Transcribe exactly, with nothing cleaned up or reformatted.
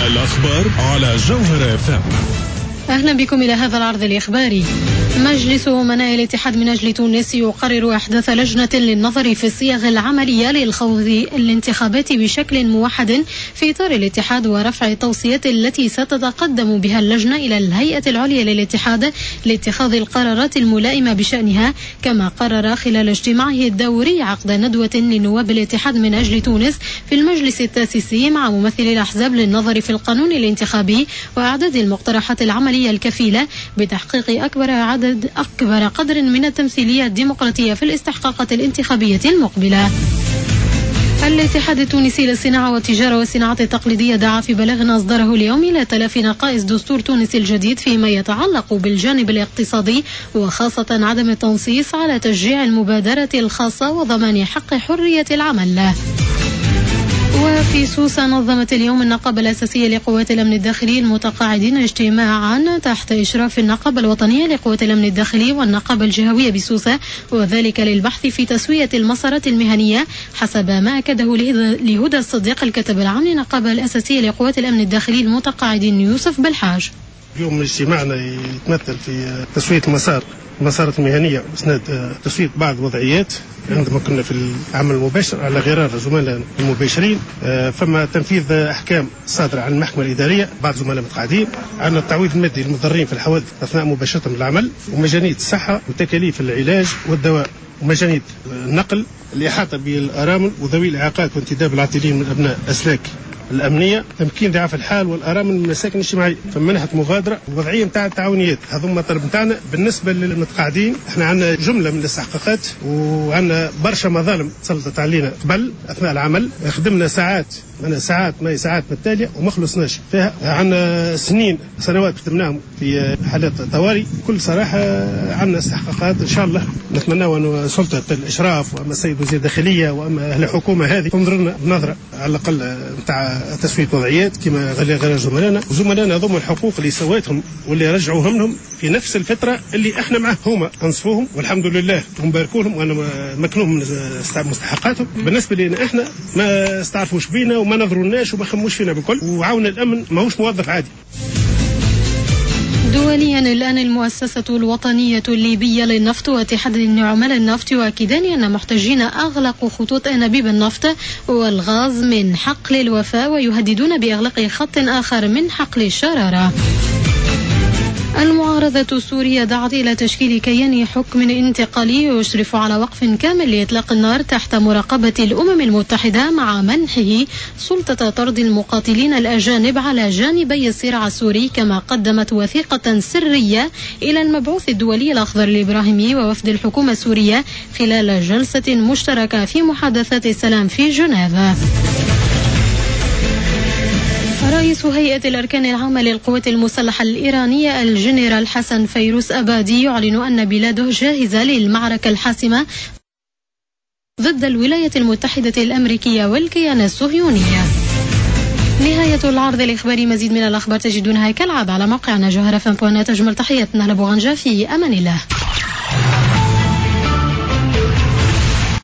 الأخبار على جوهر اف ام. أهلا بكم إلى هذا العرض الإخباري. مجلس أمناء الاتحاد من أجل تونس يقرر إحداث لجنة للنظر في الصيغ العملية للخوض الانتخابات بشكل موحد في إطار الاتحاد ورفع التوصيات التي ستتقدم بها اللجنة إلى الهيئة العليا للاتحاد لاتخاذ القرارات الملائمة بشأنها. كما قرر خلال اجتماعه الدوري عقد ندوة لنواب الاتحاد من أجل تونس في المجلس التاسيسي مع ممثلي الأحزاب للنظر في القانون الانتخابي وإعداد المقترحات العملية الكفيلة بتحقيق أكبر عدد أكبر قدر من التمثيلية الديمقراطية في الاستحقاقات الانتخابية المقبلة. الاتحاد التونسي للصناعة والتجارة والصناعات التقليدية دعا في بلاغ أصدره اليوم إلى تلافي نقائص دستور تونس الجديد فيما يتعلق بالجانب الاقتصادي، وخاصة عدم التنصيص على تشجيع المبادرة الخاصة وضمان حق حرية العمل. وفي سوسة نظمت اليوم النقابة الأساسية لقوات الأمن الداخلي المتقاعدين اجتماعا تحت إشراف النقابة الوطنية لقوات الأمن الداخلي والنقابة الجهوية بسوسة، وذلك للبحث في تسوية المسارات المهنية حسب ما أكده لهدى الصديق الكاتب العام للنقابة الأساسية لقوات الأمن الداخلي المتقاعدين يوسف بالحاج. اليوم اجتماعنا يتمثل في تسوية المسار المسارات المهنية وإسناد تسوية بعض الوضعيات عندما كنا في العمل المباشر على غرار زملاء المباشرين. فما تنفيذ أحكام صادرة عن المحكمة الإدارية بعض زملاء متقاعدين، عن التعويض المادي للمضرين في الحوادث أثناء مباشرة العمل، وميزانية الصحة وتكاليف العلاج والدواء، وميزانية النقل، الإحاطة بالأرامل وذوي الإعاقات وانتداب العاطلين من أبناء أسلاك الأمنية، تمكين ضعاف الحال والأرامل من المساكن الاجتماعية، فمنحة مغادرة ووضعية متاع التعاونيات. هذوما الطلب متاعنا. بالنسبة للمتقاعدين احنا عندنا جملة من الاستحقاقات وعندنا برشا مظالم تسلطت علينا قبل أثناء العمل، خدمنا ساعات من ساعات ما ساعات متتالية وما خلصناش فيها، عندنا سنين سنوات خدمناهم في حالات طوارئ. بكل صراحة عندنا استحقاقات إن شاء الله نتمنى أن سلطة الإشراف وأما السيد وزير الداخلية وأما أهل الحكومة هذه تنظر لنا بنظرة على الأقل متاع تسوية وضعيات كما غير غير زملائنا وزملائنا ضمن الحقوق اللي سويتهم واللي رجعوهم لهم في نفس الفترة اللي احنا معه، هما انصفوهم والحمد لله ونباركوا لهم وانا مكنوهم من مستحقاتهم. بالنسبة لنا احنا ما استعرفوش بينا وما نظروناش وما خموش فينا بكل، وعاون الامن ماهوش موظف عادي. دوليا الآن المؤسسة الوطنية الليبية للنفط واتحاد عمال النفط يؤكدان أن محتجين أغلقوا خطوط أنابيب النفط والغاز من حقل الوفاء ويهددون بإغلاق خط آخر من حقل الشرارة. المعارضة السورية دعت إلى تشكيل كيان حكم انتقالي يشرف على وقف كامل لإطلاق النار تحت مراقبة الأمم المتحدة مع منحه سلطة طرد المقاتلين الأجانب على جانبي الصراع السوري. كما قدمت وثيقة سرية إلى المبعوث الدولي الأخضر الإبراهيمي ووفد الحكومة السورية خلال جلسة مشتركة في محادثات السلام في جنيف. رئيس هيئة الأركان العامة للقوات المسلحة الإيرانية الجنرال حسن فيروس أبادي يعلن أن بلاده جاهزة للمعركة الحاسمة ضد الولايات المتحدة الأمريكية والكيان الصهيوني. نهاية العرض الإخباري. مزيد من الأخبار تجدونها كالعادة على موقعنا جوهر اف ام دوت نت. أجمل تحياتنا لبوغنجا، في أمان الله.